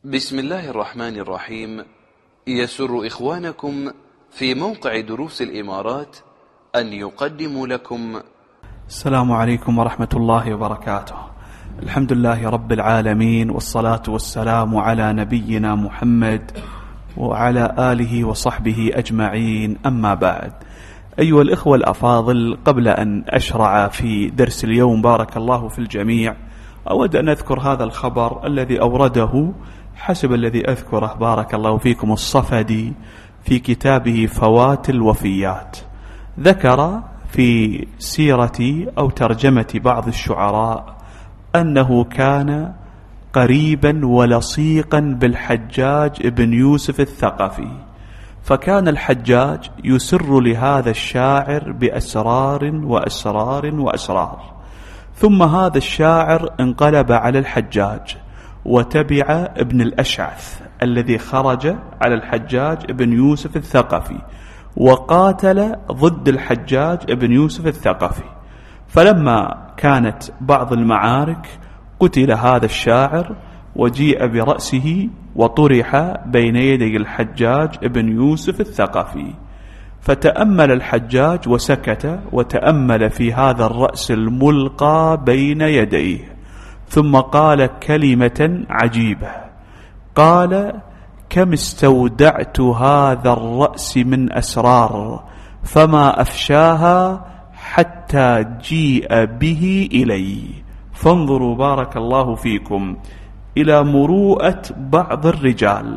بسم الله الرحمن الرحيم. يسر إخوانكم في موقع دروس الإمارات أن يقدموا لكم السلام عليكم ورحمة الله وبركاته. الحمد لله رب العالمين، والصلاة والسلام على نبينا محمد وعلى آله وصحبه أجمعين، أما بعد. أيها الإخوة الأفاضل، قبل أن أشرع في درس اليوم بارك الله في الجميع، أود أن أذكر هذا الخبر الذي أورده حسب الذي أذكره بارك الله فيكم الصفدي في كتابه فوات الوفيات. ذكر في سيرة أو ترجمة بعض الشعراء أنه كان قريبا ولصيقا بالحجاج ابن يوسف الثقفي، فكان الحجاج يسر لهذا الشاعر بأسرار وأسرار وأسرار، ثم هذا الشاعر انقلب على الحجاج وتبع ابن الأشعث الذي خرج على الحجاج ابن يوسف الثقفي وقاتل ضد الحجاج ابن يوسف الثقفي. فلما كانت بعض المعارك قتل هذا الشاعر وجيء برأسه وطرح بين يدي الحجاج ابن يوسف الثقفي، فتأمل الحجاج وسكت وتأمل في هذا الرأس الملقى بين يديه، ثم قال كلمة عجيبة، قال: كم استودعت هذا الرأس من أسرار فما أفشاها حتى جيء به إلي. فانظروا بارك الله فيكم إلى مروءة بعض الرجال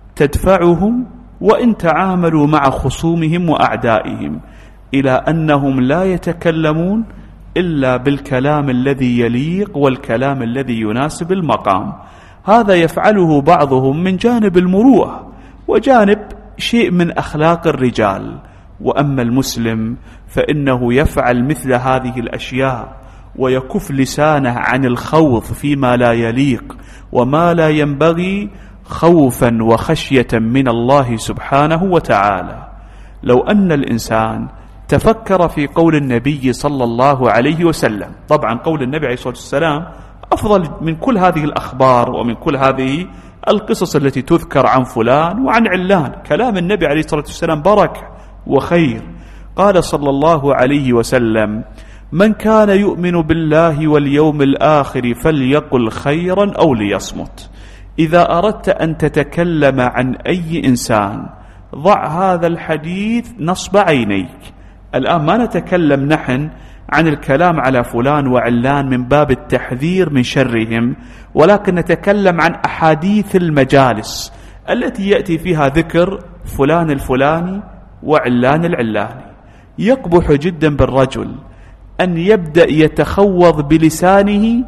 تدفعهم وإن تعاملوا مع خصومهم وأعدائهم إلى أنهم لا يتكلمون إلا بالكلام الذي يليق والكلام الذي يناسب المقام. هذا يفعله بعضهم من جانب المروءة وجانب شيء من أخلاق الرجال، وأما المسلم فإنه يفعل مثل هذه الأشياء ويكف لسانه عن الخوض فيما لا يليق وما لا ينبغي، خوفا وخشية من الله سبحانه وتعالى. لو أن الإنسان تفكر في قول النبي صلى الله عليه وسلم، طبعا قول النبي عليه الصلاة والسلام أفضل من كل هذه الأخبار ومن كل هذه القصص التي تذكر عن فلان وعن علان. كلام النبي عليه الصلاة والسلام بركة وخير. قال صلى الله عليه وسلم: من كان يؤمن بالله واليوم الآخر فليقل خيرا أو ليصمت. إذا أردت أن تتكلم عن أي إنسان ضع هذا الحديث نصب عينيك. الآن ما نتكلم نحن عن الكلام على فلان وعلان من باب التحذير من شرهم، ولكن نتكلم عن أحاديث المجالس التي يأتي فيها ذكر فلان الفلاني وعلان العلاني. يقبح جدا بالرجل أن يبدأ يتخوض بلسانه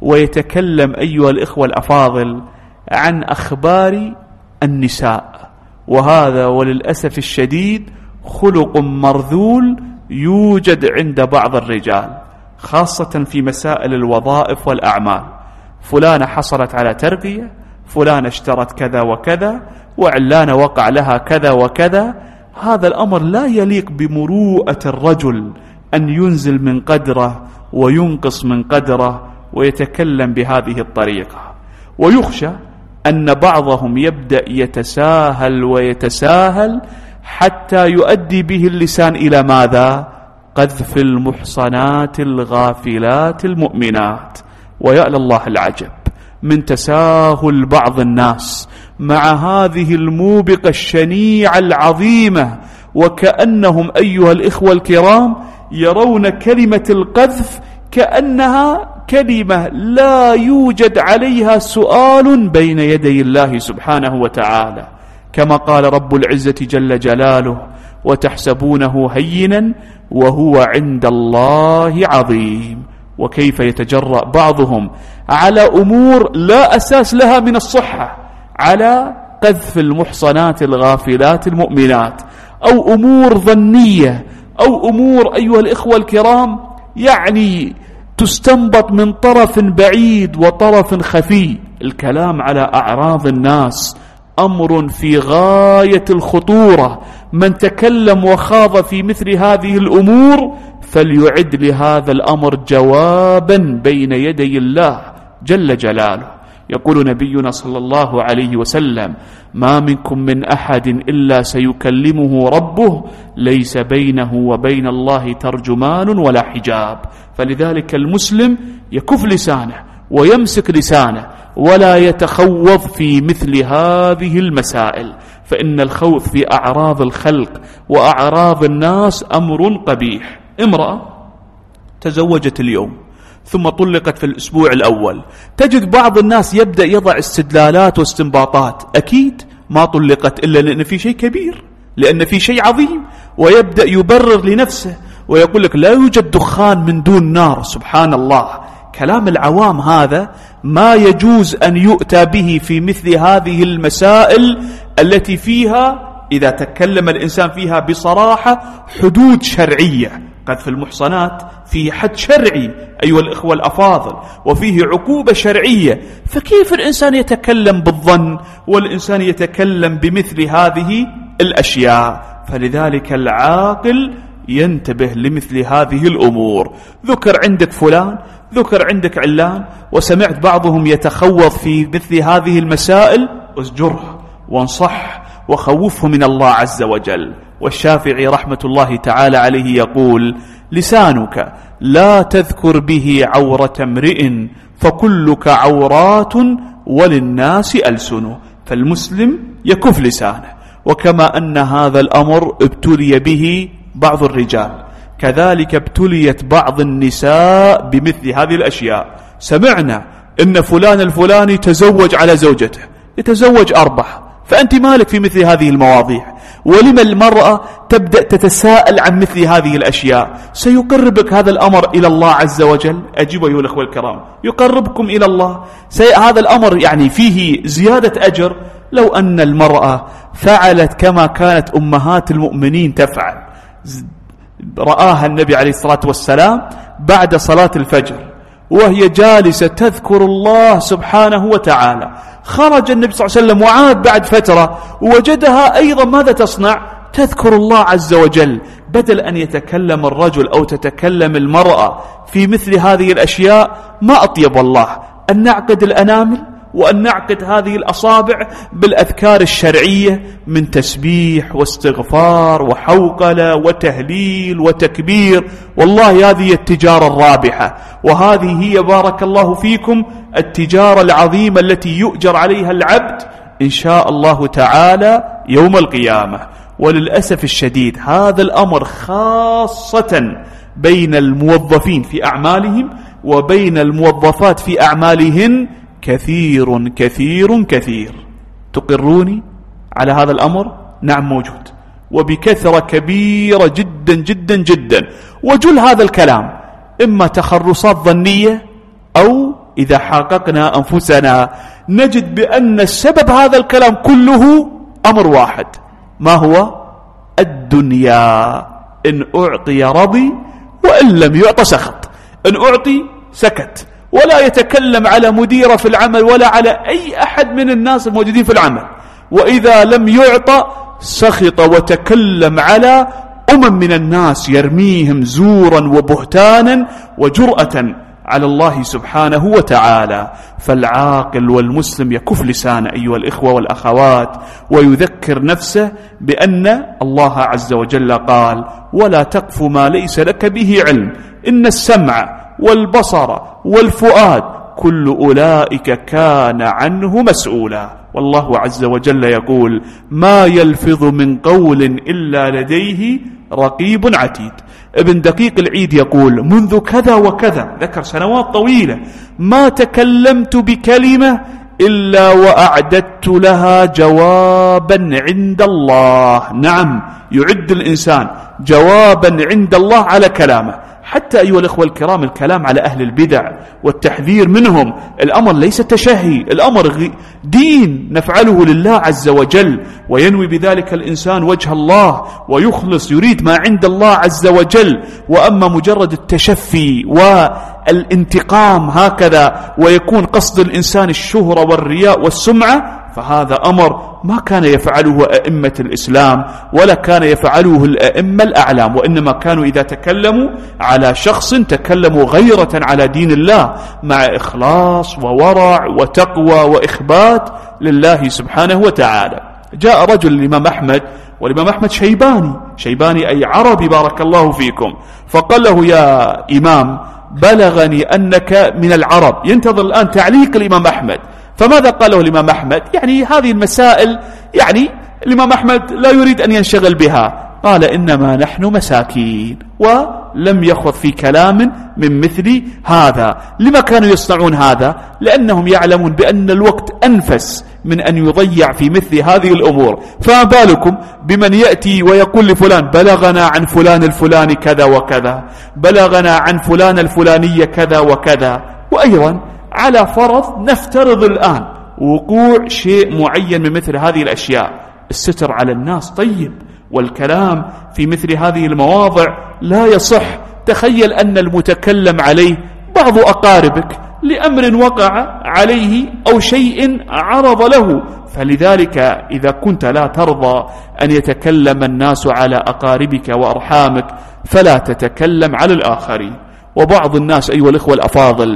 ويتكلم أيها الإخوة الأفاضل عن أخبار النساء، وهذا وللأسف الشديد خلق مرذول يوجد عند بعض الرجال، خاصة في مسائل الوظائف والأعمال. فلانة حصلت على ترقية، فلانة اشترت كذا وكذا، وعلانة وقع لها كذا وكذا. هذا الأمر لا يليق بمروءة الرجل أن ينزل من قدره وينقص من قدره ويتكلم بهذه الطريقة. ويخشى أن بعضهم يبدأ يتساهل ويتساهل حتى يؤدي به اللسان إلى ماذا؟ قذف المحصنات الغافلات المؤمنات. ويا لله العجب من تساهل بعض الناس مع هذه الموبقة الشنيعة العظيمة، وكأنهم أيها الإخوة الكرام يرون كلمة القذف كأنها كلمة لا يوجد عليها سؤال بين يدي الله سبحانه وتعالى، كما قال رب العزة جل جلاله: وتحسبونه هينا وهو عند الله عظيم. وكيف يتجرأ بعضهم على أمور لا أساس لها من الصحة على قذف المحصنات الغافلات المؤمنات، أو أمور ظنية، أو أمور أيها الإخوة الكرام يعني تستنبط من طرف بعيد وطرف خفي. الكلام على أعراض الناس أمر في غاية الخطورة. من تكلم وخاض في مثل هذه الأمور فليعد لهذا الأمر جوابا بين يدي الله جل جلاله. يقول نبينا صلى الله عليه وسلم: ما منكم من أحد إلا سيكلمه ربه ليس بينه وبين الله ترجمان ولا حجاب. فلذلك المسلم يكف لسانه ويمسك لسانه ولا يتخوض في مثل هذه المسائل، فإن الخوض في أعراض الخلق وأعراض الناس أمر قبيح. امرأة تزوجت اليوم ثم طلقت في الأسبوع الأول، تجد بعض الناس يبدأ يضع استدلالات واستنباطات: أكيد ما طلقت إلا لأن في شيء كبير، لأن في شيء عظيم، ويبدأ يبرر لنفسه ويقول لك لا يوجد دخان من دون نار. سبحان الله، كلام العوام هذا ما يجوز أن يؤتى به في مثل هذه المسائل التي فيها إذا تكلم الإنسان فيها بصراحة حدود شرعية. قذف المحصنات فيه حد شرعي أيها الإخوة الأفاضل، وفيه عقوبة شرعية، فكيف الإنسان يتكلم بالظن والإنسان يتكلم بمثل هذه الأشياء؟ فلذلك العاقل ينتبه لمثل هذه الأمور. ذكر عندك فلان، ذكر عندك علان، وسمعت بعضهم يتخوض في مثل هذه المسائل، اسجره وانصح وخوفه من الله عز وجل. والشافعي رحمة الله تعالى عليه يقول: لسانك لا تذكر به عورة امرئ فكلك عورات وللناس ألسن. فالمسلم يكف لسانه. وكما أن هذا الأمر ابتلي به بعض الرجال، كذلك ابتليت بعض النساء بمثل هذه الأشياء. سمعنا إن فلان الفلاني تزوج على زوجته، يتزوج 4، فأنت مالك في مثل هذه المواضيع؟ ولما المرأة تبدأ تتساءل عن مثل هذه الأشياء؟ سيقربك هذا الأمر إلى الله عز وجل. أجيب أيها الأخوة الكرام، يقربكم إلى الله. هذا الأمر يعني فيه زيادة أجر. لو أن المرأة فعلت كما كانت أمهات المؤمنين تفعل. رآها النبي عليه الصلاة والسلام بعد صلاة الفجر وهي جالسة تذكر الله سبحانه وتعالى. خرج النبي صلى الله عليه وسلم وعاد بعد فترة ووجدها أيضا ماذا تصنع؟ تذكر الله عز وجل. بدل أن يتكلم الرجل أو تتكلم المرأة في مثل هذه الأشياء، ما أطيب الله أن نعقد الأنامل وأن نعقد هذه الأصابع بالأذكار الشرعية من تسبيح واستغفار وحوقلة وتهليل وتكبير. والله هذه التجارة الرابحة، وهذه هي بارك الله فيكم التجارة العظيمة التي يؤجر عليها العبد إن شاء الله تعالى يوم القيامة. وللأسف الشديد هذا الأمر خاصة بين الموظفين في أعمالهم وبين الموظفات في أعمالهن كثير كثير كثير. تقروني على هذا الأمر؟ نعم موجود، وبكثرة كبيرة جدا جدا جدا. وجل هذا الكلام إما تخرصات ظنية، أو إذا حققنا أنفسنا نجد بأن السبب هذا الكلام كله أمر واحد. ما هو؟ الدنيا. إن أعطي رضي وإن لم يعطى سخط. إن أعطي سكت، ولا يتكلم على مدير في العمل ولا على أي أحد من الناس الموجودين في العمل. وإذا لم يعطى سخط وتكلم على من الناس، يرميهم زورا وبهتانا وجرأة على الله سبحانه وتعالى. فالعاقل والمسلم يكف لسانه أيها الإخوة والأخوات، ويذكر نفسه بأن الله عز وجل قال: ولا تقف ما ليس لك به علم، إن السمع والبصر والفؤاد كل أولئك كان عنه مسؤولا. والله عز وجل يقول: ما يلفظ من قول إلا لديه رقيب عتيد. ابن دقيق العيد يقول: منذ كذا وكذا، ذكر سنوات طويلة، ما تكلمت بكلمة إلا وأعددت لها جوابا عند الله. نعم، يعد الإنسان جوابا عند الله على كلامه. حتى أيها الأخوة الكرام، الكلام على أهل البدع والتحذير منهم الأمر ليس تشهي، الأمر دين نفعله لله عز وجل، وينوي بذلك الإنسان وجه الله ويخلص يريد ما عند الله عز وجل. وأما مجرد التشفي والانتقام هكذا ويكون قصد الإنسان الشهرة والرياء والسمعة، فهذا أمر ما كان يفعله أئمة الإسلام ولا كان يفعله الأئمة الأعلام، وإنما كانوا إذا تكلموا على شخص تكلموا غيرة على دين الله مع إخلاص وورع وتقوى وإخبات لله سبحانه وتعالى. جاء رجل الإمام أحمد، والإمام أحمد شيباني أي عربي بارك الله فيكم، فقال له: يا إمام بلغني أنك من العرب. ينتظر الآن تعليق الإمام أحمد. فماذا قاله الإمام أحمد؟ يعني هذه المسائل يعني الإمام أحمد لا يريد أن ينشغل بها، قال: إنما نحن مساكين، ولم يخوض في كلام من مثل هذا. لما كانوا يصنعون هذا؟ لأنهم يعلمون بأن الوقت أنفس من أن يضيع في مثل هذه الأمور. فما بالكم بمن يأتي ويقول لفلان: بلغنا عن فلان الفلاني كذا وكذا، بلغنا عن فلان الفلانية كذا وكذا. وأيضا على فرض نفترض الآن وقوع شيء معين من مثل هذه الأشياء، الستر على الناس طيب، والكلام في مثل هذه المواضع لا يصح. تخيل أن المتكلم عليه بعض أقاربك لأمر وقع عليه أو شيء عرض له، فلذلك إذا كنت لا ترضى أن يتكلم الناس على أقاربك وأرحامك فلا تتكلم على الآخرين. وبعض الناس أيها الإخوة الأفاضل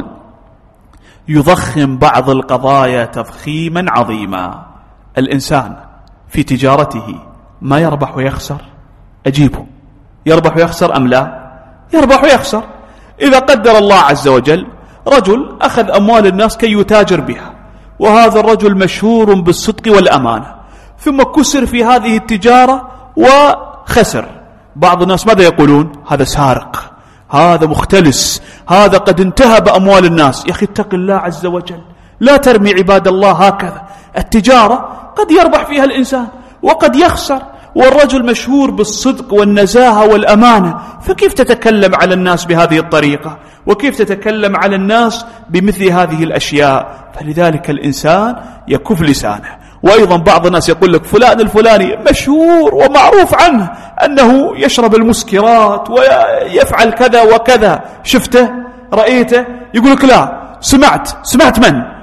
يضخم بعض القضايا تضخيما عظيما. الإنسان في تجارته ما يربح ويخسر؟ أجيبه، يربح ويخسر أم لا؟ يربح ويخسر. إذا قدر الله عز وجل رجل أخذ أموال الناس كي يتاجر بها، وهذا الرجل مشهور بالصدق والأمانة، ثم كسر في هذه التجارة وخسر. بعض الناس ماذا يقولون؟ هذا سارق، هذا مختلس، هذا قد انتهب أموال الناس. يا أخي اتق الله عز وجل، لا ترمي عباد الله هكذا. التجارة قد يربح فيها الإنسان وقد يخسر، والرجل مشهور بالصدق والنزاهة والأمانة، فكيف تتكلم على الناس بهذه الطريقة؟ وكيف تتكلم على الناس بمثل هذه الأشياء؟ فلذلك الإنسان يكف لسانه. وأيضا بعض الناس يقول لك فلان الفلاني مشهور ومعروف عنه أنه يشرب المسكرات ويفعل كذا وكذا، شفته؟ رأيته؟ يقول لك لا. سمعت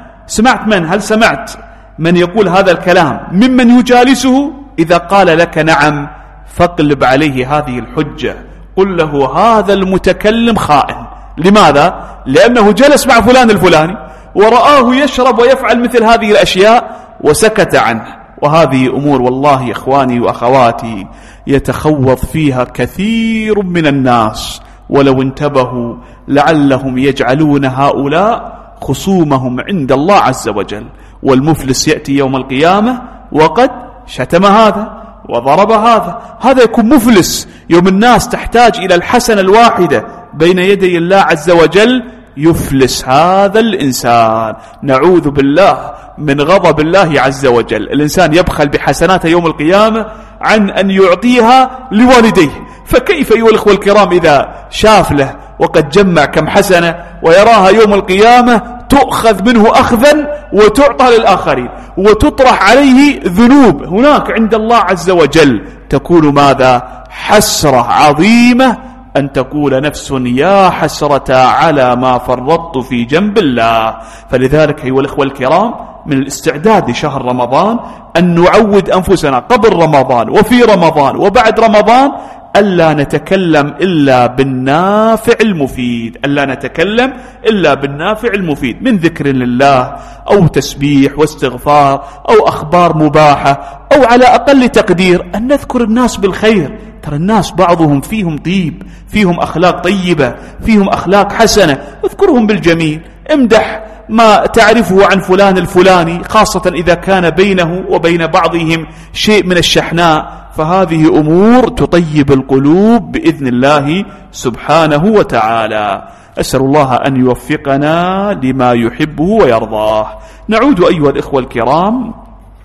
من؟ هل سمعت من يقول هذا الكلام ممن يجالسه؟ إذا قال لك نعم فاقلب عليه هذه الحجة، قل له هذا المتكلم خائن. لماذا؟ لأنه جلس مع فلان الفلاني ورآه يشرب ويفعل مثل هذه الأشياء وسكت عنه. وهذه أمور والله إخواني وأخواتي يتخوض فيها كثير من الناس، ولو انتبهوا لعلهم يجعلون هؤلاء خصومهم عند الله عز وجل. والمفلس يأتي يوم القيامة وقد شتم هذا وضرب هذا يكون مفلس. يوم الناس تحتاج إلى الحسنة الواحدة بين يدي الله عز وجل يفلس هذا الإنسان. نعوذ بالله من غضب الله عز وجل. الإنسان يبخل بحسناته يوم القيامة عن أن يعطيها لوالديه، فكيف أيها الأخوة الكرام إذا شاف له وقد جمع كم حسنة ويراها يوم القيامة تؤخذ منه أخذا وتعطى للآخرين وتطرح عليه ذنوب هناك عند الله عز وجل، تكون ماذا؟ حسرة عظيمة أن تقول نفس يا حسرة على ما فرطت في جنب الله. فلذلك أيها الأخوة الكرام من الاستعداد لشهر رمضان أن نعود أنفسنا قبل رمضان وفي رمضان وبعد رمضان ألا نتكلم إلا بالنافع المفيد، ألا نتكلم إلا بالنافع المفيد من ذكر لله أو تسبيح واستغفار أو أخبار مباحة، أو على أقل تقدير أن نذكر الناس بالخير. ترى الناس بعضهم فيهم طيب، فيهم أخلاق طيبة، فيهم أخلاق حسنة، اذكرهم بالجميل، امدح ما تعرفه عن فلان الفلاني، خاصة إذا كان بينه وبين بعضهم شيء من الشحناء، فهذه أمور تطيب القلوب بإذن الله سبحانه وتعالى. أسأل الله أن يوفقنا لما يحبه ويرضاه. نعود أيها الإخوة الكرام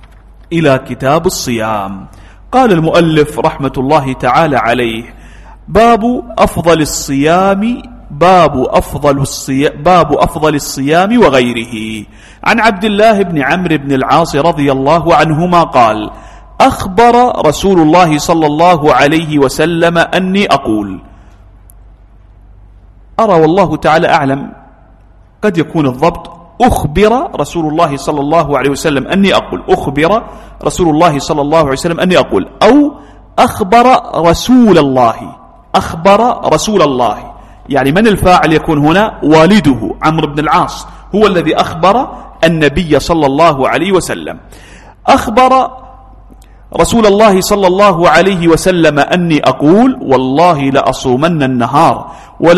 إلى كتاب الصيام. قال المؤلف رحمة الله تعالى عليه: باب أفضل الصيام وغيره. عن عبد الله بن عمرو بن العاص رضي الله عنهما قال: أخبر رسول الله صلى الله عليه وسلم أني أقول. أرى والله تعالى أعلم قد يكون الضبط أخبر رسول الله صلى الله عليه وسلم أني أقول، أخبر رسول الله صلى الله عليه وسلم أني أقول، أو أخبر رسول الله، أخبر رسول الله. يعني من الفاعل يكون هنا؟ والده عمرو بن العاص هو الذي أخبر النبي صلى الله عليه وسلم. أخبر رسول الله صلى الله عليه وسلم أني أقول والله لأصومن النهار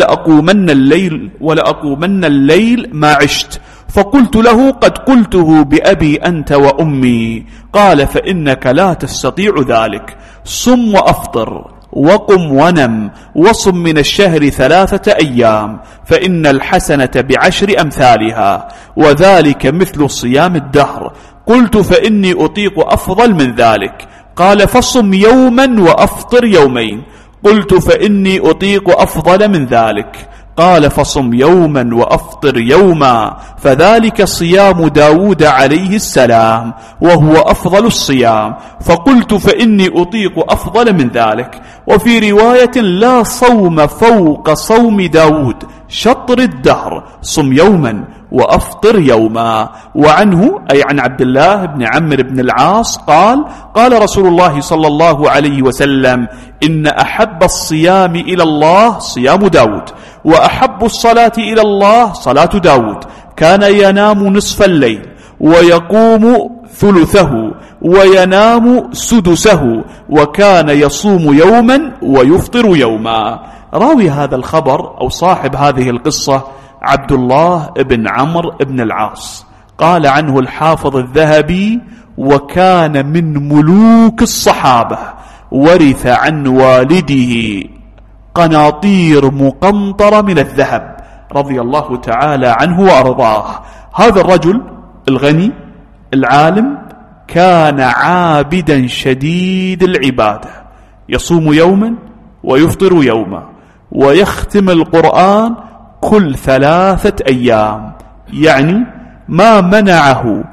ولأقومن الليل ما عشت. فقلت له قد قلته بأبي أنت وأمي. قال فإنك لا تستطيع ذلك، صم وأفطر وقم ونم وصم من الشهر 3 أيام فإن الحسنة ب10 أمثالها وذلك مثل صيام الدهر. قلت فإني أطيق أفضل من ذلك. قال فصم يوما وأفطر يومين. قلت فإني أطيق أفضل من ذلك. قال فصم يوما وأفطر يوما فذلك صيام داود عليه السلام وهو أفضل الصيام. فقلت فإني أطيق أفضل من ذلك. وفي رواية لا صوم فوق صوم داود شطر الدهر، صم يوما وأفطر يوما. وعنه أي عن عبد الله بن عمرو بن العاص قال قال رسول الله صلى الله عليه وسلم إن أحب الصيام إلى الله صيام داود وأحب الصلاة إلى الله صلاة داود. كان ينام نصف الليل ويقوم ثلثه وينام سدسه وكان يصوم يوما ويفطر يوما. راوي هذا الخبر أو صاحب هذه القصة عبد الله بن عمرو بن العاص. قال عنه الحافظ الذهبي وكان من ملوك الصحابة، ورث عن والده قناطير مقنطرة من الذهب رضي الله تعالى عنه وأرضاه. هذا الرجل الغني العالم كان عابدا شديد العبادة، يصوم يوما ويفطر يوما ويختم القرآن كل 3 أيام. يعني ما منعه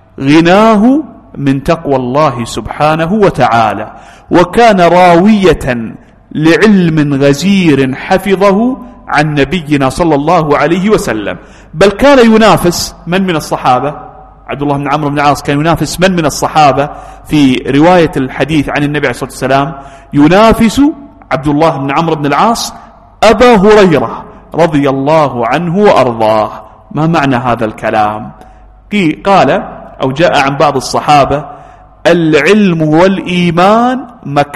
غناه من تقوى الله سبحانه وتعالى. وكان راوية لعلم غزير حفظه عن نبينا صلى الله عليه وسلم، بل كان ينافس من الصحابة. عبد الله بن عمرو بن العاص كان ينافس من الصحابة في رواية الحديث عن النبي عليه الصلاة والسلام، ينافس عبد الله بن عمرو بن العاص أبا هريرة رضي الله عنه وأرضاه. ما معنى هذا الكلام؟ قال أو جاء عن بعض الصحابة العلم والإيمان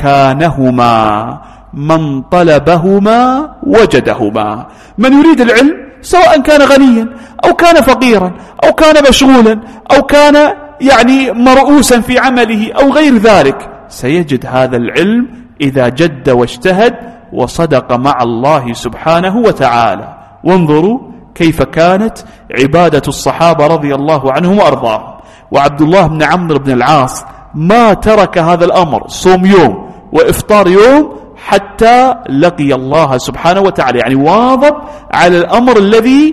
مكانهما، من طلبهما وجدهما. من يريد العلم سواء كان غنيا أو كان فقيرا أو كان مشغولا أو كان يعني مرؤوسا في عمله أو غير ذلك، سيجد هذا العلم إذا جد واجتهد وصدق مع الله سبحانه وتعالى. وانظروا كيف كانت عبادة الصحابة رضي الله عنهم وأرضاهم. وعبد الله بن عمرو بن العاص ما ترك هذا الأمر، صوم يوم وإفطار يوم، حتى لقي الله سبحانه وتعالى. يعني واظب على الأمر الذي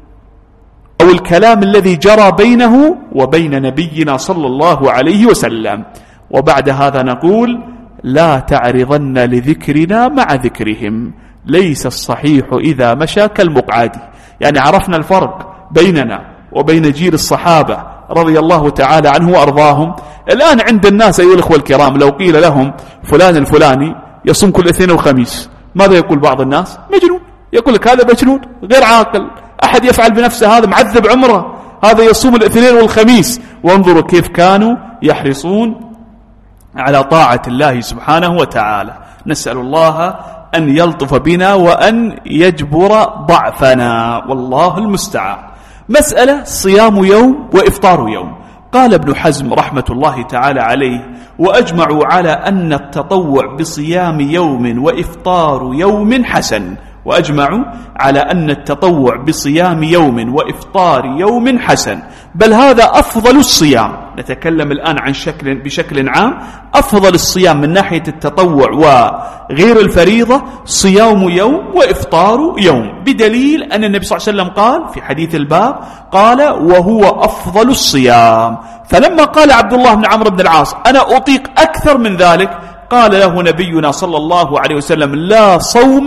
أو الكلام الذي جرى بينه وبين نبينا صلى الله عليه وسلم. وبعد هذا نقول لا تعرضن لذكرنا مع ذكرهم، ليس الصحيح إذا مشى كالمقعد. يعني عرفنا الفرق بيننا وبين جيل الصحابة رضي الله تعالى عنه وأرضاهم. الآن عند الناس أيها الأخوة الكرام لو قيل لهم فلان الفلاني يصوم كل اثنين وخميس، ماذا يقول بعض الناس؟ مجنون. يقول لك هذا مجنون غير عاقل، أحد يفعل بنفسه هذا معذب عمره، هذا يصوم الاثنين والخميس. وانظروا كيف كانوا يحرصون على طاعة الله سبحانه وتعالى. نسأل الله أن يلطف بنا وأن يجبر ضعفنا، والله المستعان. مسألة صيام يوم وإفطار يوم. قال ابن حزم رحمة الله تعالى عليه وأجمعوا على أن التطوع بصيام يوم وإفطار يوم حسن. وأجمعوا على أن التطوع بصيام يوم وإفطار يوم حسن، بل هذا أفضل الصيام. نتكلم الآن عن بشكل عام. أفضل الصيام من ناحية التطوع وغير الفريضة صيام يوم وإفطار يوم، بدليل أن النبي صلى الله عليه وسلم قال في حديث الباب قال وهو أفضل الصيام. فلما قال عبد الله بن عمرو بن العاص أنا أطيق أكثر من ذلك، قال له نبينا صلى الله عليه وسلم لا صوم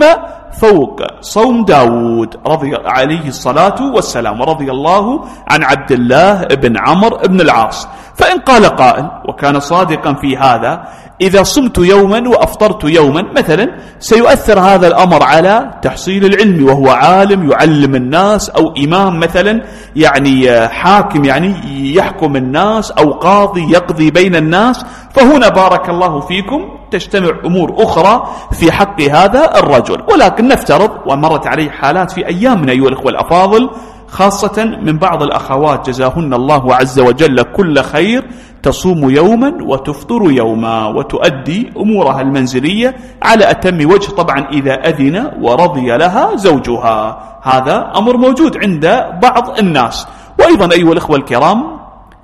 فوق صوم داود رضي عليه الصلاة والسلام، ورضي الله عن عبد الله بن عمرو بن العاص. فإن قال قائل وكان صادقا في هذا، إذا صمت يوما وأفطرت يوما مثلا سيؤثر هذا الأمر على تحصيل العلم، وهو عالم يعلم الناس، أو إمام مثلا يعني حاكم يعني يحكم الناس، أو قاضي يقضي بين الناس، فهنا بارك الله فيكم تجتمع أمور أخرى في حق هذا الرجل. ولكن نفترض، ومرت عليه حالات في أيامنا أيها الأخوة الأفاضل، خاصة من بعض الأخوات جزاهن الله عز وجل كل خير، تصوم يوما وتفطر يوما وتؤدي أمورها المنزلية على أتم وجه، طبعا إذا أذن ورضي لها زوجها. هذا أمر موجود عند بعض الناس. وأيضا أيها الأخوة الكرام،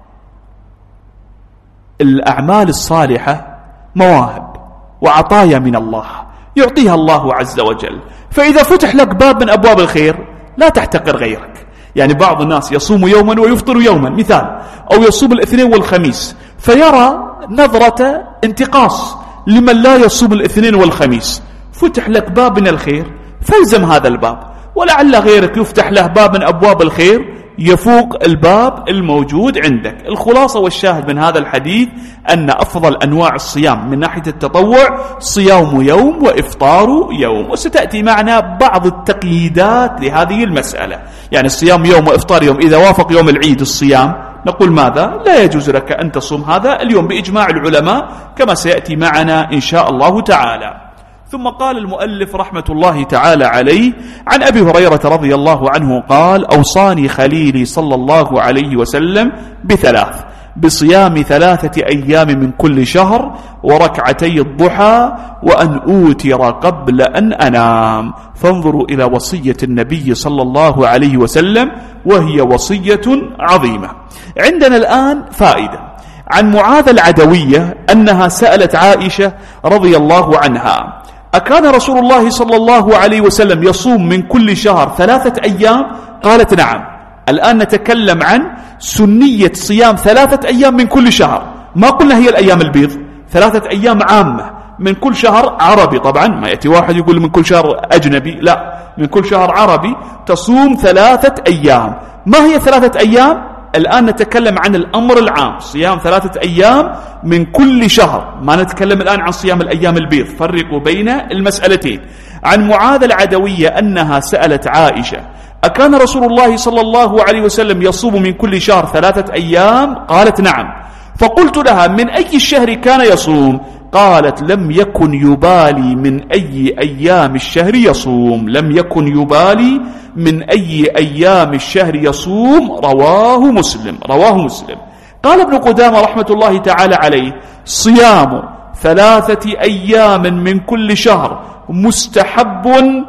الأعمال الصالحة مواهب وعطايا من الله يعطيها الله عز وجل، فإذا فتح لك باب من أبواب الخير لا تحتقر غيرك. يعني بعض الناس يصوم يوما ويفطر يوما مثال، أو يصوم الاثنين والخميس، فيرى نظرة انتقاص لمن لا يصوم الاثنين والخميس. فتح لك باب من الخير فالزم هذا الباب، ولعل غيرك يفتح له باب من أبواب الخير يفوق الباب الموجود عندك. الخلاصة والشاهد من هذا الحديث أن أفضل أنواع الصيام من ناحية التطوع صيام يوم وإفطار يوم، وستأتي معنا بعض التقييدات لهذه المسألة. يعني الصيام يوم وإفطار يوم، إذا وافق يوم العيد الصيام نقول ماذا؟ لا يجوز لك أن تصوم هذا اليوم بإجماع العلماء كما سيأتي معنا إن شاء الله تعالى. ثم قال المؤلف رحمة الله تعالى عليه عن أبي هريرة رضي الله عنه قال: أوصاني خليلي صلى الله عليه وسلم بثلاث: بصيام 3 أيام من كل شهر، وركعتي الضحى، وأن أوتر قبل أن أنام. فانظروا إلى وصية النبي صلى الله عليه وسلم، وهي وصية عظيمة. عندنا الآن فائدة عن معاذ العدوية أنها سألت عائشة رضي الله عنها: أكان رسول الله صلى الله عليه وسلم يصوم من كل شهر 3 أيام؟ قالت: نعم. الآن نتكلم عن سنية صيام 3 أيام من كل شهر، ما قلنا هي الأيام البيض، 3 أيام عامة من كل شهر عربي. طبعا ما يأتي واحد يقول من كل شهر أجنبي، لا، من كل شهر عربي تصوم 3 أيام. ما هي 3 أيام؟ الآن نتكلم عن الأمر العام، صيام 3 أيام من كل شهر، ما نتكلم الآن عن صيام الأيام البيض. فرقوا بين المسألتين. عن معاذ العدوية أنها سألت عائشة: أكان رسول الله صلى الله عليه وسلم يصوم من كل شهر 3 أيام؟ قالت: نعم. فقلت لها: من أي الشهر كان يصوم؟ قالت: لم يكن يبالي من أي أيام الشهر يصوم، لم يكن يبالي من أي أيام الشهر يصوم. رواه مسلم. رواه مسلم. قال ابن قدامة رحمة الله تعالى عليه: صيام 3 أيام من كل شهر مستحب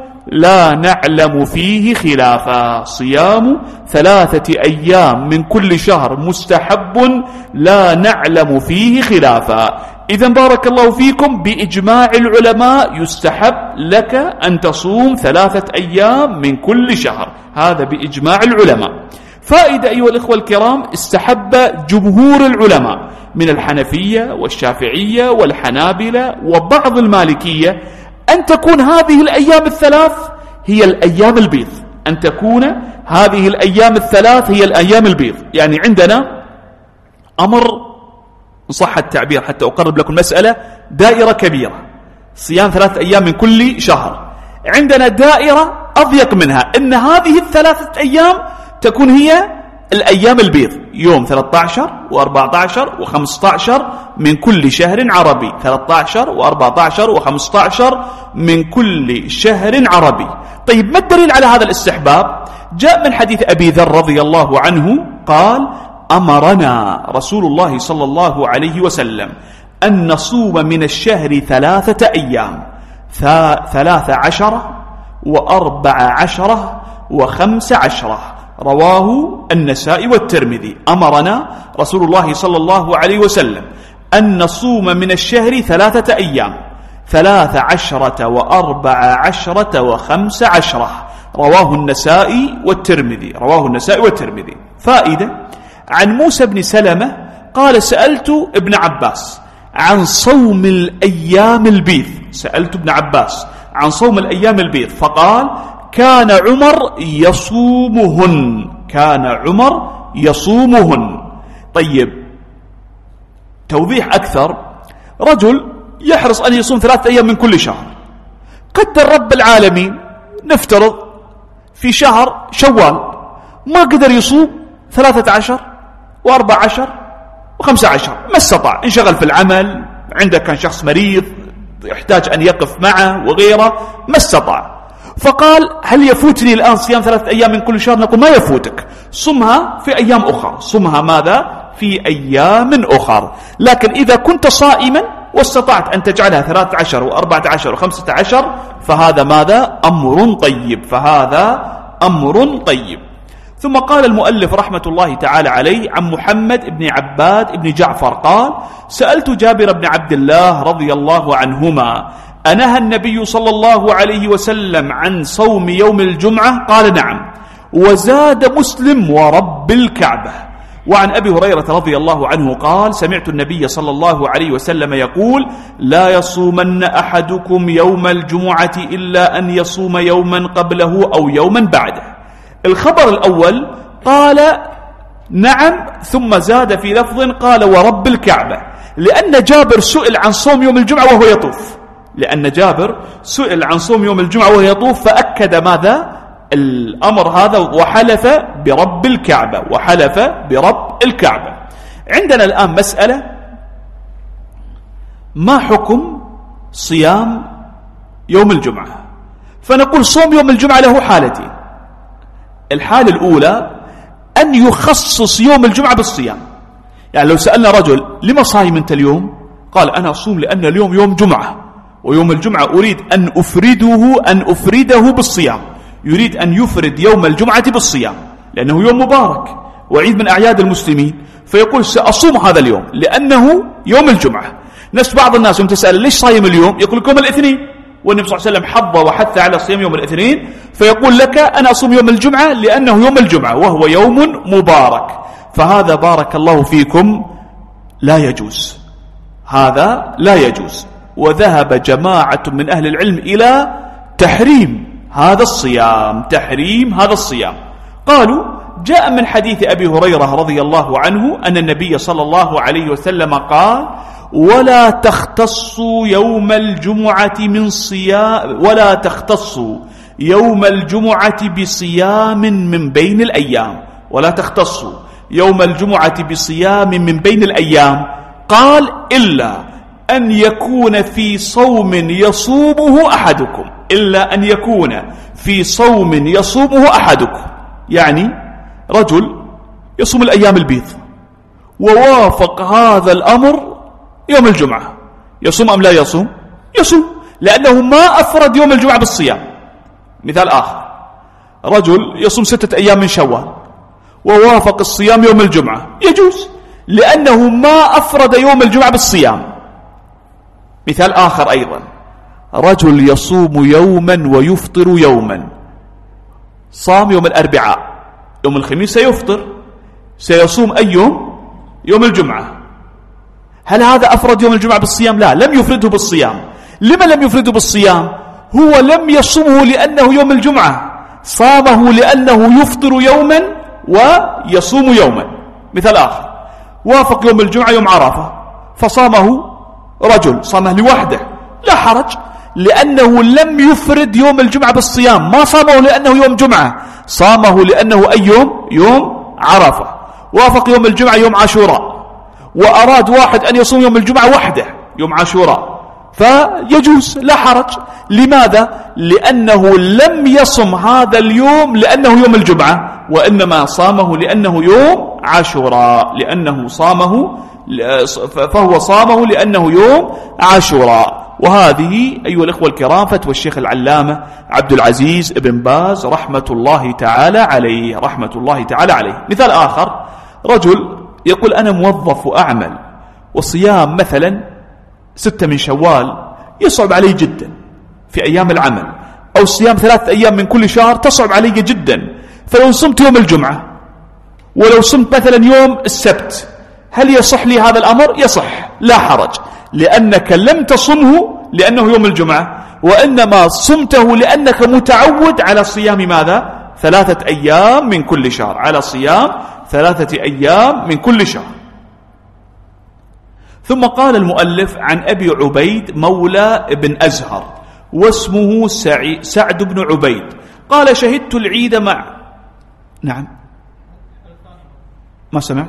لا نعلم فيه خلافا. صيام 3 أيام من كل شهر مستحب لا نعلم فيه خلافا. إذن بارك الله فيكم بإجماع العلماء يستحب لك أن تصوم 3 أيام من كل شهر، هذا بإجماع العلماء. فائدة أيها الإخوة الكرام: استحب جمهور العلماء من الحنفية والشافعية والحنابلة وبعض المالكية أن تكون هذه الأيام ال3 هي الأيام البيض، أن تكون هذه الأيام ال3 هي الأيام البيض. يعني عندنا أمر صح التعبير حتى أقرب لكم المسألة، دائرة كبيرة، صيام 3 أيام من كل شهر. عندنا دائرة أضيق منها، إن هذه ال3 أيام تكون هي الأيام البيض، يوم 13 و14 و15 من كل شهر عربي، 13 و14 و15 من كل شهر عربي. طيب ما الدليل على هذا الاستحباب؟ جاء من حديث أبي ذر رضي الله عنه قال: أمرنا رسول الله صلى الله عليه وسلم أن نصوم من الشهر 3 أيام، 13 و14 و15. رواه النسائي والترمذي. أمرنا رسول الله صلى الله عليه وسلم أن نصوم من الشهر 3 أيام، 13 و14 و15. رواه النسائي والترمذي. رواه النسائي والترمذي. فائدة عن موسى بن سلمة قال: سألت ابن عباس عن صوم الأيام البيض، سألت ابن عباس عن صوم الأيام البيض فقال كان عمر يصومهن. كان عمر يصومهن. طيب توضيح أكثر، رجل يحرص أن يصوم 3 أيام من كل شهر، قدر رب العالمين نفترض في شهر شوال ما قدر يصوم 13 و14 و15، ما استطاع، انشغل في العمل، عنده كان شخص مريض يحتاج أن يقف معه وغيره، ما استطاع، فقال هل يفوتني الآن صيام 3 أيام من كل شهر؟ نقول ما يفوتك، صمها في أيام أخرى. صمها ماذا؟ في أيام أخرى. لكن إذا كنت صائما واستطعت أن تجعلها 13 و14 و15 فهذا ماذا؟ أمر طيب، فهذا أمر طيب. ثم قال المؤلف رحمة الله تعالى عليه عن محمد بن عباد بن جعفر قال سألت جابر بن عبد الله رضي الله عنهما أنهى النبي صلى الله عليه وسلم عن صوم يوم الجمعة؟ قال نعم. وزاد مسلم ورب الكعبة. وعن أبي هريرة رضي الله عنه قال سمعت النبي صلى الله عليه وسلم يقول لا يصومن أحدكم يوم الجمعة إلا أن يصوم يوما قبله أو يوما بعده. الخبر الأول قال نعم، ثم زاد في لفظ قال ورب الكعبة، لأن جابر سئل عن صوم يوم الجمعة وهو يطوف، لأن جابر سئل عن صوم يوم الجمعة وهو يطوف فأكد ماذا؟ الأمر هذا، وحلف برب الكعبة، وحلف برب الكعبة. عندنا الآن مسألة، ما حكم صيام يوم الجمعة؟ فنقول صوم يوم الجمعة له حالتين. الحالة الأولى أن يخصص يوم الجمعة بالصيام، يعني لو سألنا رجل لما صايم أنت اليوم؟ قال أنا أصوم لأن اليوم يوم جمعة، ويوم الجمعة أريد أن أفرده بالصيام، يريد أن يفرد يوم الجمعة بالصيام لأنه يوم مبارك وعيد من أعياد المسلمين، فيقول سأصوم هذا اليوم لأنه يوم الجمعة. نفس بعض الناس يوم تسأل ليش صايم اليوم؟ يقول لك يوم الاثنين، والنبي صلى الله عليه وسلم حض وحث على صيام يوم الاثنين، فيقول لك أنا أصوم يوم الجمعة لأنه يوم الجمعة وهو يوم مبارك. فهذا بارك الله فيكم لا يجوز، هذا لا يجوز. وذهب جماعة من أهل العلم إلى تحريم هذا الصيام، تحريم هذا الصيام. قالوا جاء من حديث أبي هريرة رضي الله عنه أن النبي صلى الله عليه وسلم قال ولا تختصوا يوم الجمعة من صيام، ولا تختصوا يوم الجمعة بصيام من بين الأيام، ولا تختصوا يوم الجمعة بصيام من بين الأيام. قال إلا أن يكون في صوم يصومه أحدكم، إلا أن يكون في صوم يصومه أحدكم، يعني رجل يصوم الأيام البيض ووافق هذا الأمر يوم الجمعة، يصوم أم لا يصوم؟ يصوم، لأنه ما أفرد يوم الجمعة بالصيام. مثال آخر، رجل يصوم 6 أيام من شوال ووافق الصيام يوم الجمعة، يجوز لأنه ما أفرد يوم الجمعة بالصيام. مثال آخر أيضا، رجل يصوم يوما ويفطر يوما، صام يوم الأربعاء، يوم الخميس سيفطر، سيصوم أي يوم؟ يوم الجمعة. هل هذا أفرد يوم الجمعة بالصيام؟ لا، لم يفرده بالصيام. لما لم يفرده بالصيام؟ هو لم يصومه لأنه يوم الجمعة، صامه لأنه يفطر يوما ويصوم يوما. مثال آخر، وافق يوم الجمعة يوم عرفة فصامه رجل، صامه لوحده، لا حرج، لأنه لم يفرد يوم الجمعة بالصيام، ما صامه لأنه يوم جمعة، صامه لأنه أي يوم؟ يوم عرفة. وافق يوم الجمعة يوم عاشوراء، وأراد واحد أن يصوم يوم الجمعة وحده يوم عاشوراء، فيجوز، لا حرج. لماذا؟ لأنه لم يصم هذا اليوم لأنه يوم الجمعة، وإنما صامه لأنه يوم عاشوراء، لأنه صامه، فهو صامه لأنه يوم عاشوراء. وهذه أيها الإخوة الكرام فتوى الشيخ العلامة عبد العزيز بن باز رحمة الله تعالى عليه، رحمة الله تعالى عليه. مثال آخر، رجل يقول أنا موظف وأعمل، وصيام مثلا 6 من شوال يصعب علي جدا في أيام العمل، أو صيام 3 أيام من كل شهر تصعب علي جدا، فلو صمت يوم الجمعة ولو صمت مثلا يوم السبت هل يصح لي هذا الأمر؟ يصح، لا حرج، لأنك لم تصمه لأنه يوم الجمعة، وإنما صمته لأنك متعود على صيام ماذا؟ 3 أيام من كل شهر، على صيام 3 أيام من كل شهر. ثم قال المؤلف عن أبي عبيد مولى ابن أزهر واسمه سعد بن عبيد قال شهدت العيد مع نعم ما سمعت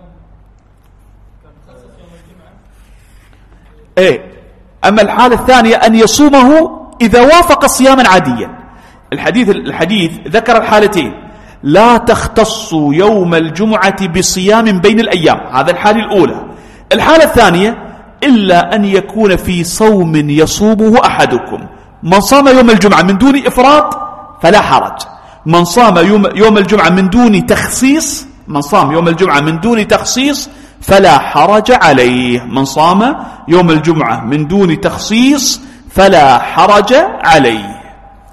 ايه. أما الحالة الثانية أن يصومه إذا وافق صياما عاديا. الحديث ذكر الحالتين، لا تختص يوم الجمعة بصيام بين الأيام، هذا الحالة الأولى. الحالة الثانية إلا أن يكون في صوم يصومه أحدكم، من صام يوم الجمعة من دون إفراط فلا حرج، من صام يوم الجمعة من دون تخصيص، من صام يوم الجمعة من دون تخصيص فلا حرج عليه، من صام يوم الجمعة من دون تخصيص فلا حرج عليه.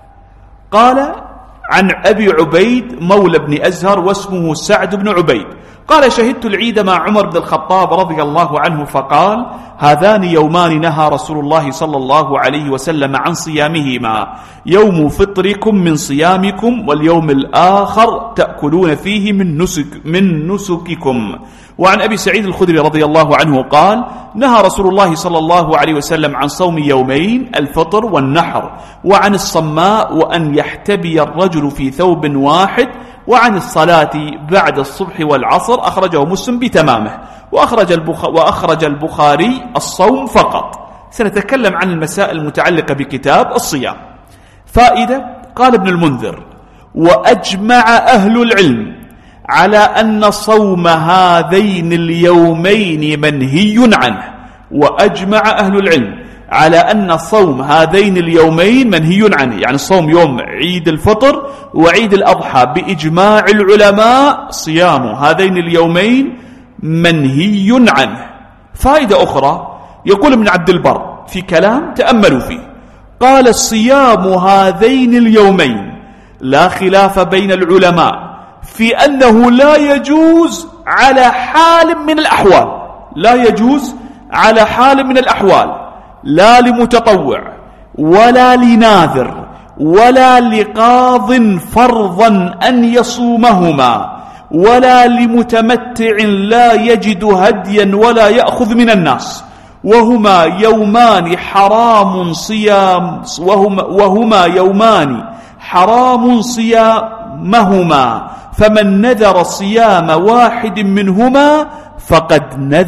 قال عن أبي عبيد مولى بن أزهر واسمه سعد بن عبيد قال شهدت العيد مع عمر بن الخطاب رضي الله عنه فقال هذان يومان نهى رسول الله صلى الله عليه وسلم عن صيامهما، يوم فطركم من صيامكم واليوم الآخر تأكلون فيه من نسككم. وعن أبي سعيد الخدري رضي الله عنه قال نهى رسول الله صلى الله عليه وسلم عن صوم يومين الفطر والنحر، وعن الصماء وأن يحتبي الرجل في ثوب واحد، وعن الصلاة بعد الصبح والعصر. أخرجه مسلم بتمامه، وأخرج البخاري الصوم فقط. سنتكلم عن المسائل المتعلقة بكتاب الصيام. فائدة. قال ابن المنذر وأجمع أهل العلم على أن صوم هذين اليومين منهي عنه، وأجمع أهل العلم على أن صوم هذين اليومين منهي عنه، يعني صوم يوم عيد الفطر وعيد الأضحى بإجماع العلماء صيام هذين اليومين منهي عنه. فائدة أخرى. يقول ابن عبد البر في كلام تأملوا فيه، قال صيام هذين اليومين لا خلاف بين العلماء في أنه لا يجوز على حال من الأحوال، لا يجوز على حال من الأحوال، لا لمتطوع ولا لناذر ولا لقاض فرضا أن يصومهما، ولا لمتمتع لا يجد هديا ولا يأخذ من الناس، وهما يومان حرام صيام وهما يومان حرام صيامهما، فمن نذر صيام واحد منهما فقد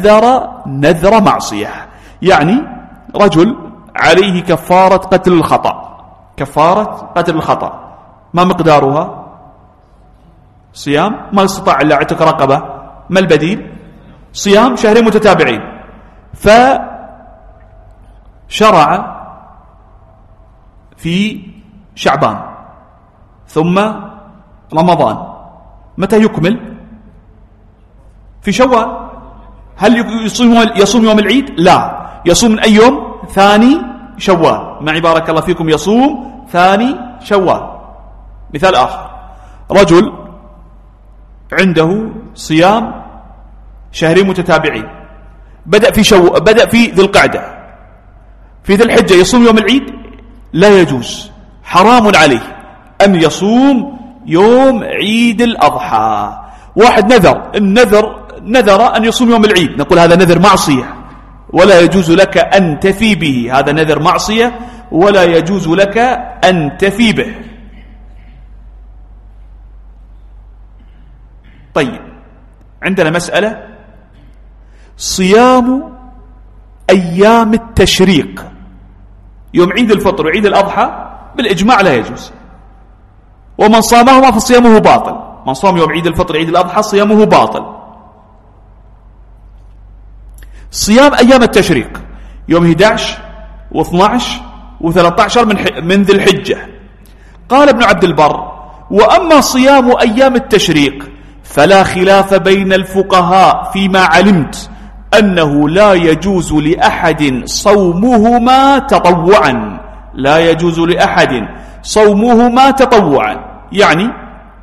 نذر معصية. يعني رجل عليه كفارة قتل الخطأ، كفارة قتل الخطأ، ما مقدارها؟ صيام، ما استطاع إلا اعتق رقبة، ما البديل؟ صيام شهرين متتابعين. فشرع في شعبان ثم رمضان، متى يكمل؟ في شوال. هل يصوم يوم العيد؟ لا، يصوم من أي يوم؟ ثاني شوال. معي بارك الله فيكم، يصوم ثاني شوال. مثال آخر، رجل عنده صيام شهرين متتابعين، بدأ في ذي القعدة، في ذي الحجة يصوم يوم العيد؟ لا يجوز، حرام عليه أن يصوم يوم عيد الأضحى. واحد نذر أن يصوم يوم العيد، نقول هذا نذر معصية ولا يجوز لك أن تفي به، هذا نذر معصية ولا يجوز لك أن تفي به. طيب، عندنا مسألة، صيام أيام التشريق يوم عيد الفطر وعيد الأضحى بالإجماع لا يجوز، ومن صامهما فصيامه باطل. من صام يوم عيد الفطر وعيد الأضحى صيامه باطل. صيام أيام التشريق يوم 11 و12 و13 من ذي الحجة. قال ابن عبد البر وأما صيام أيام التشريق فلا خلاف بين الفقهاء فيما علمت أنه لا يجوز لأحد صومهما تطوعا، لا يجوز لأحد صومهما تطوعا. يعني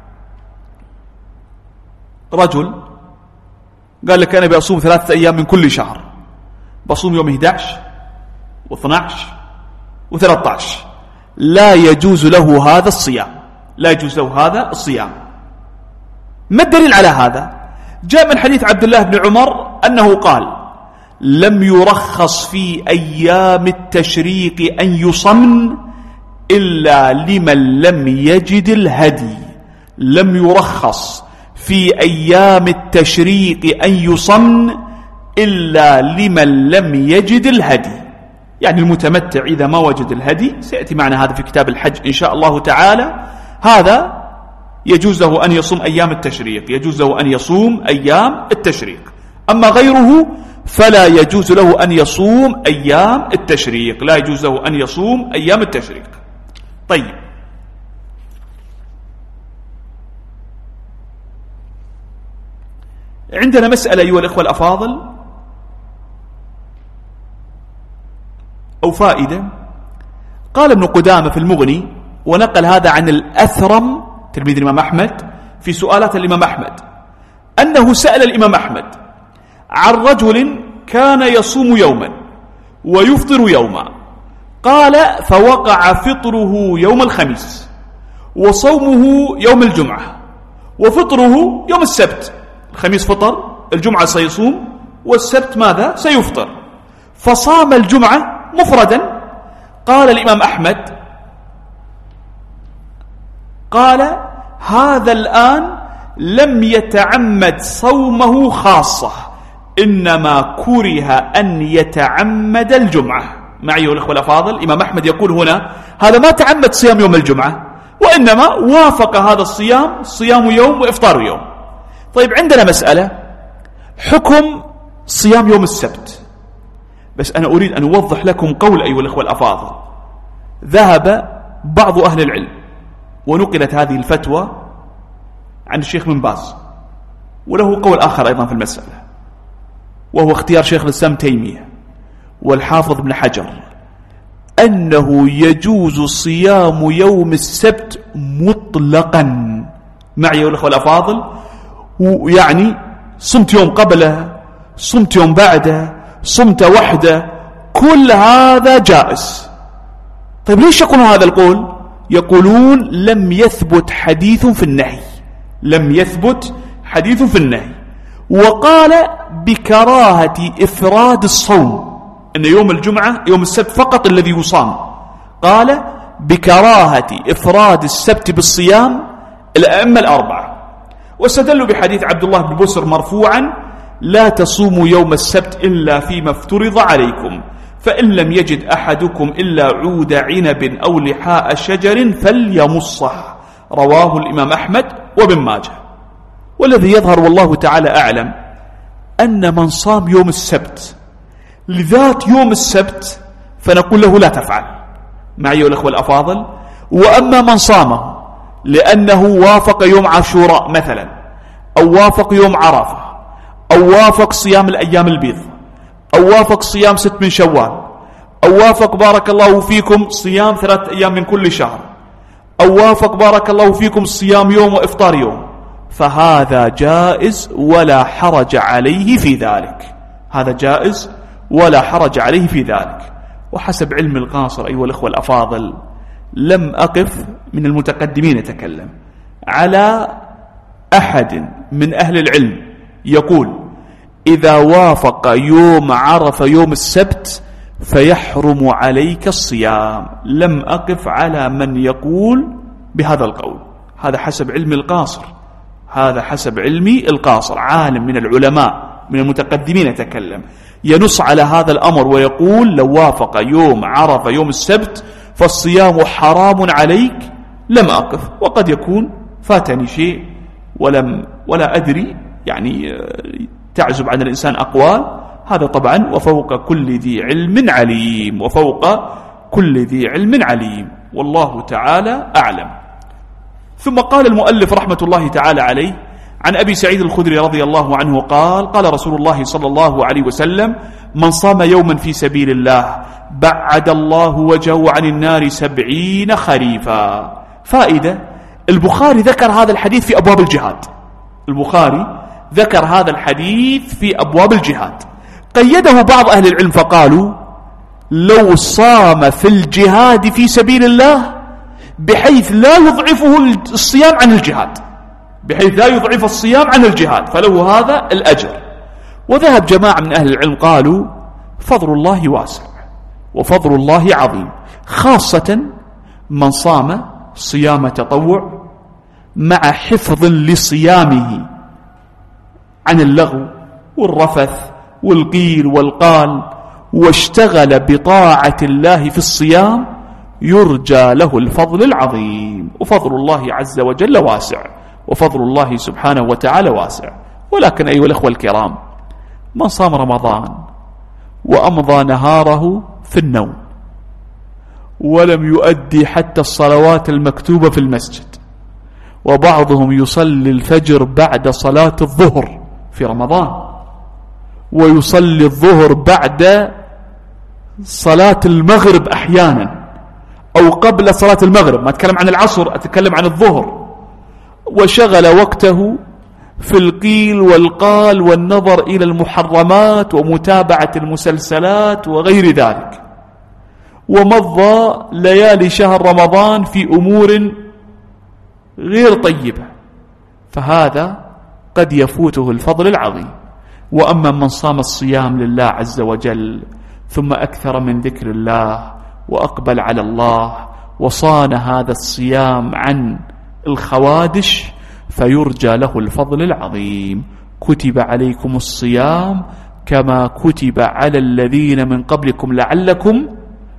رجل قال لك أنا بأصوم 3 أيام من كل شهر، بصوم يوم 11 و12 و13 لا يجوز له هذا الصيام، لا يجوز له هذا الصيام. ما الدليل على هذا؟ جاء من حديث عبد الله بن عمر أنه قال لم يرخص في أيام التشريق أن يصمن إلا لمن لم يجد الهدي. لم يرخص في أيام التشريق أن يصمن إلا لمن لم يجد الهدي، يعني المتمتع إذا ما وجد الهدي، سيأتي معنا هذا في كتاب الحج إن شاء الله تعالى، هذا يجوز له أن يصوم أيام التشريق، يجوز له أن يصوم أيام التشريق. أما غيره فلا يجوز له أن يصوم أيام التشريق، لا يجوز له أن يصوم أيام التشريق. طيب، عندنا مسألة أيها الإخوة الأفاضل أو فائدة. قال ابن قدامة في المغني، ونقل هذا عن الأثرم تلميذ الإمام أحمد في سؤالات الإمام أحمد، أنه سأل الإمام أحمد عن رجل كان يصوم يوما ويفطر يوما، قال فوقع فطره يوم الخميس وصومه يوم الجمعة وفطره يوم السبت. الخميس فطر، الجمعة سيصوم، والسبت ماذا؟ سيفطر، فصام الجمعة مفردا. قال الإمام أحمد قال هذا الآن لم يتعمد صومه خاصة، إنما كره أن يتعمد الجمعة. معي يا الأخوة الأفاضل، الإمام أحمد يقول هنا هذا ما تعمد صيام يوم الجمعة، وإنما وافق هذا الصيام صيام يوم وإفطار يوم. طيب، عندنا مسألة حكم صيام يوم السبت، بس أنا أريد أن أوضح لكم قول أيها الأخوة الأفاضل. ذهب بعض أهل العلم، ونقلت هذه الفتوى عن الشيخ بن باز، وله قول آخر أيضا في المسألة، وهو اختيار شيخ الإسلام تيمية والحافظ بن حجر، أنه يجوز صيام يوم السبت مطلقا. معي يا الأخوة الأفاضل، ويعني صمت يوم قبله، صمت يوم بعده، صمت وحده، كل هذا جائز. طيب، ليش يقولون هذا القول؟ يقولون لم يثبت حديث في النهي، لم يثبت حديث في النهي. وقال بكراهة إفراد الصوم، أن يوم الجمعة يوم السبت فقط الذي يصام. قال بكراهة إفراد السبت بالصيام الأئمة الأربعة، واستدلوا بحديث عبد الله بن بسر مرفوعا لا تصوموا يوم السبت إلا فيما افترض عليكم، فإن لم يجد أحدكم إلا عود عنب أو لحاء شجر فليمصه. رواه الإمام أحمد وابن ماجه. والذي يظهر والله تعالى أعلم أن من صام يوم السبت لذات يوم السبت فنقول له لا تفعل. معي يا الأخوة الأفاضل. وأما من صامه لأنه وافق يوم عاشوراء مثلا، أو وافق يوم عرفة، أو وافق صيام الأيام البيض، أو وافق صيام 6 من شوال، أو وافق بارك الله فيكم صيام 3 أيام من كل شهر، أو وافق بارك الله فيكم صيام يوم وإفطار يوم، فهذا جائز ولا حرج عليه في ذلك. هذا جائز ولا حرج عليه في ذلك. وحسب علم القاصر أيها الأخوة الأفاضل، لم أقف من المتقدمين أتكلم على أحد من أهل العلم يقول إذا وافق يوم عرفة يوم السبت فيحرم عليك الصيام. لم أقف على من يقول بهذا القول. هذا حسب علم القاصر، هذا حسب علمي القاصر، عالم من العلماء من المتقدمين يتكلم ينص على هذا الأمر ويقول لو وافق يوم عرفة يوم السبت فالصيام حرام عليك. لم أقف، وقد يكون فاتني شيء ولا أدري، يعني تعزب عن الإنسان أقوال. هذا طبعا وفوق كل ذي علم عليم، وفوق كل ذي علم عليم، والله تعالى أعلم. ثم قال المؤلف رحمة الله تعالى عليه عن أبي سعيد الخدري رضي الله عنه قال قال رسول الله صلى الله عليه وسلم من صام يوما في سبيل الله بعد الله وجهه عن النار 70 خريفا. فائدة: البخاري ذكر هذا الحديث في أبواب الجهاد. البخاري ذكر هذا الحديث في أبواب الجهاد. قيده بعض أهل العلم فقالوا لو صام في الجهاد في سبيل الله بحيث لا يضعفه الصيام عن الجهاد، بحيث لا يضعف الصيام عن الجهاد، فله هذا الأجر. وذهب جماعة من أهل العلم قالوا فضل الله واسع وفضل الله عظيم، خاصة من صام صيام تطوع مع حفظ لصيامه عن اللغو والرفث والقيل والقال، واشتغل بطاعة الله في الصيام، يرجى له الفضل العظيم. وفضل الله عز وجل واسع، وفضل الله سبحانه وتعالى واسع. ولكن أيها الأخوة الكرام، من صام رمضان وأمضى نهاره في النوم ولم يؤدي حتى الصلوات المكتوبة في المسجد، وبعضهم يصلي الفجر بعد صلاة الظهر في رمضان، ويصلي الظهر بعد صلاة المغرب أحيانا، أو قبل صلاة المغرب، ما أتكلم عن العصر، أتكلم عن الظهر، وشغل وقته في القيل والقال والنظر إلى المحرمات ومتابعة المسلسلات وغير ذلك، ومضى ليالي شهر رمضان في أمور غير طيبة، فهذا قد يفوته الفضل العظيم. وأما من صام الصيام لله عز وجل ثم أكثر من ذكر الله وأقبل على الله وصان هذا الصيام عن الخوادش، فيرجى له الفضل العظيم. كتب عليكم الصيام كما كتب على الذين من قبلكم لعلكم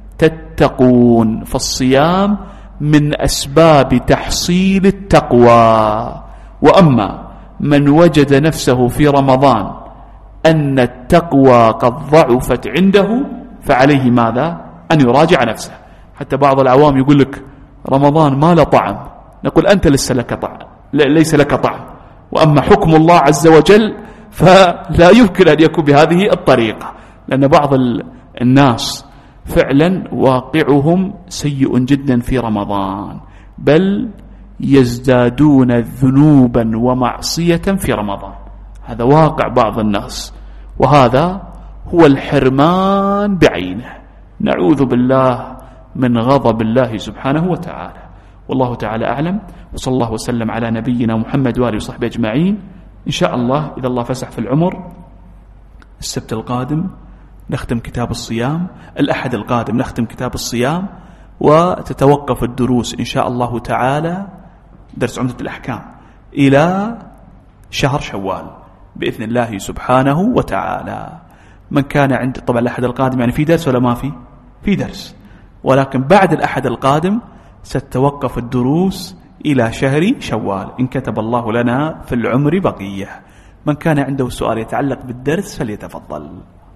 تتقون. فالصيام من أسباب تحصيل التقوى. وأما من وجد نفسه في رمضان أن التقوى قد ضعفت عنده، فعليه ماذا؟ أن يراجع نفسه. حتى بعض العوام يقول لك رمضان ما له طعم، نقول أنت ليس لك طعم، ليس لك طعم. وأما حكم الله عز وجل فلا يمكن أن يكون بهذه الطريقة، لأن بعض الناس فعلا واقعهم سيء جدا في رمضان، بل يزدادون ذنوبا ومعصية في رمضان. هذا واقع بعض الناس، وهذا هو الحرمان بعينه. نعوذ بالله من غضب الله سبحانه وتعالى. والله تعالى أعلم، وصلى الله وسلم على نبينا محمد وآله وصحبه أجمعين. إن شاء الله إذا الله فسح في العمر السبت القادم نختم كتاب الصيام، الأحد القادم نختم كتاب الصيام، وتتوقف الدروس إن شاء الله تعالى درس عمدة الأحكام إلى شهر شوال بإذن الله سبحانه وتعالى. من كان عند طبعا الأحد القادم يعني في درس ولا ما في درس، ولكن بعد الأحد القادم ستتوقف الدروس إلى شهر شوال إن كتب الله لنا في العمر بقية. من كان عنده سؤال يتعلق بالدرس فليتفضل.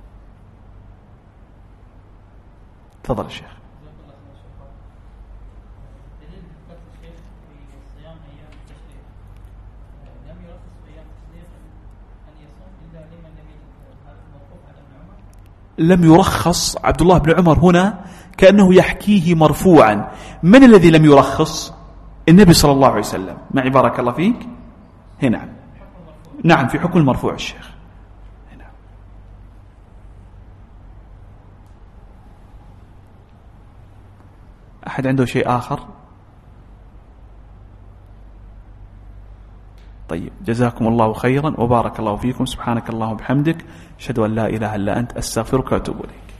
تفضل الشيخ. لم يرخص عبد الله بن عمر هنا كأنه يحكيه مرفوعا. من الذي لم يرخص؟ النبي صلى الله عليه وسلم. معي بارك الله فيك. هنا نعم في حكم المرفوع الشيخ. هنا. أحد عنده شيء آخر؟ طيب جزاكم الله خيرا وبارك الله فيكم. سبحانك اللهم وبحمدك أشهد أن لا إله إلا أنت أستغفرك وأتوب إليك.